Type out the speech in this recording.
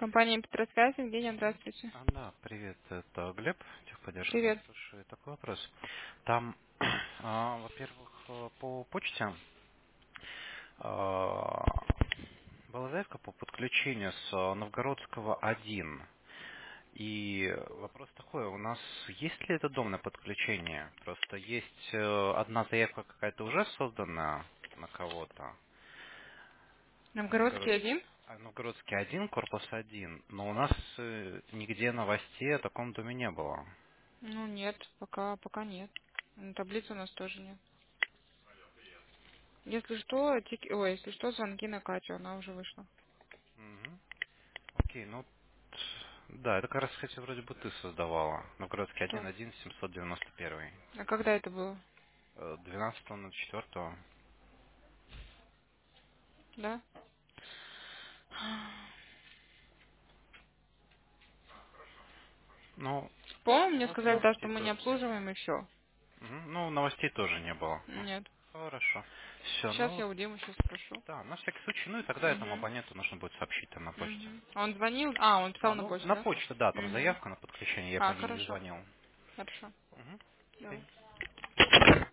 Компания Петросвязь, Евгения, здравствуйте. Да, привет, это Глеб, техподдержка вас Привет. слушает. Такой вопрос. Там, во-первых, по почте а, была заявка по подключению с Новгородского 1. И вопрос такой, у нас есть ли этот дом на подключение? Просто есть одна заявка какая-то уже создана на кого-то. Новгородский Новгород... один? Новгородский 1, корпус 1, но у нас нигде новостей о таком доме не было. Ну нет, пока нет. Таблицы у нас тоже нет. Если что, если что, звонки на Катю, она уже вышла. Мгм. Окей, ну, да, это как раз, кстати, вроде бы ты создавала. Новгородский Что? 1.1, 791. А когда это было? 12.04. Да? Ну, По-моему, у мне нас сказали, да, что новостей мы не тоже нет. обслуживаем и все. Мгм. Ну, новостей тоже не было. Нет. Хорошо. Все, Сейчас ну, я у Димы сейчас спрошу. да, на всякий случай, ну и тогда этому Угу. абоненту нужно будет сообщить там на почте. Угу. Он звонил? А, он писал на Ну, почту, на да? почту, да, там Угу. заявка на подключение, я по А, ней не хорошо. звонил. Хорошо. Угу. Давай. Окей.